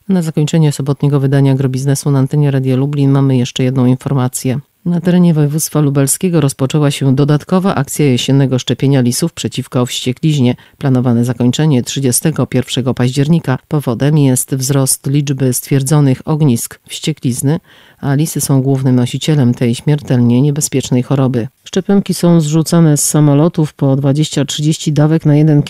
Na zakończenie sobotniego wydania Agrobiznesu na antenie Radia Lublin mamy jeszcze jedną informację. Na terenie województwa lubelskiego rozpoczęła się dodatkowa akcja jesiennego szczepienia lisów przeciwko wściekliźnie. Planowane zakończenie 31 października. Powodem jest wzrost liczby stwierdzonych ognisk wścieklizny, a lisy są głównym nosicielem tej śmiertelnie niebezpiecznej choroby. Szczepionki są zrzucane z samolotów po 20-30 dawek na 1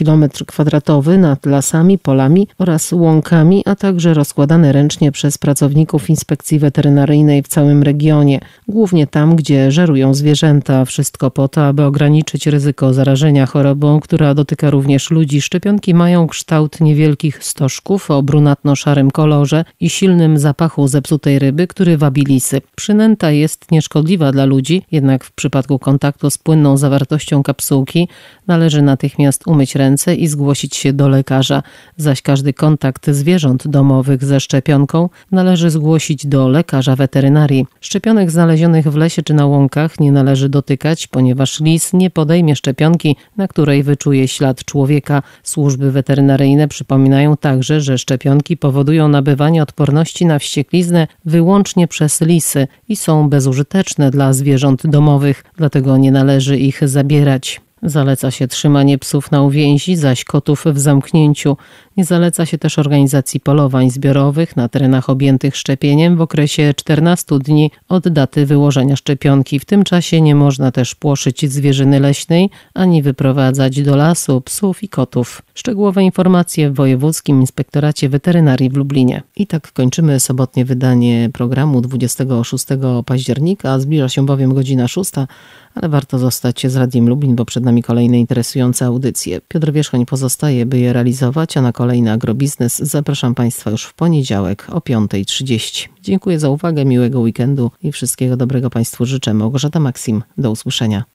km² nad lasami, polami oraz łąkami, a także rozkładane ręcznie przez pracowników inspekcji weterynaryjnej w całym regionie. Głównie tam, gdzie żerują zwierzęta. Wszystko po to, aby ograniczyć ryzyko zarażenia chorobą, która dotyka również ludzi. Szczepionki mają kształt niewielkich stożków o brunatno-szarym kolorze i silnym zapachu zepsutej ryby, który wabi lisy. Przynęta jest nieszkodliwa dla ludzi, jednak w przypadku kontaktu z płynną zawartością kapsułki należy natychmiast umyć ręce i zgłosić się do lekarza. Zaś każdy kontakt zwierząt domowych ze szczepionką należy zgłosić do lekarza weterynarii. Szczepionek znalezionych w lesie czy na łąkach nie należy dotykać, ponieważ lis nie podejmie szczepionki, na której wyczuje ślad człowieka. Służby weterynaryjne przypominają także, że szczepionki powodują nabywanie odporności na wściekliznę wyłącznie przez lisy i są bezużyteczne dla zwierząt domowych, dlatego nie należy ich zabierać. Zaleca się trzymanie psów na uwięzi, zaś kotów w zamknięciu. Nie zaleca się też organizacji polowań zbiorowych na terenach objętych szczepieniem w okresie 14 dni od daty wyłożenia szczepionki. W tym czasie nie można też płoszyć zwierzyny leśnej, ani wyprowadzać do lasu psów i kotów. Szczegółowe informacje w Wojewódzkim Inspektoracie Weterynarii w Lublinie. I tak kończymy sobotnie wydanie programu 26 października. Zbliża się bowiem godzina 6, ale warto zostać z Radiem Lublin, bo przed nami kolejne interesujące audycje. Piotr Wierzchoń pozostaje, by je realizować, a na kolejny Agrobiznes zapraszam Państwa już w poniedziałek o 5:30. Dziękuję za uwagę, miłego weekendu i wszystkiego dobrego Państwu życzę. Małgorzata Maksim, do usłyszenia.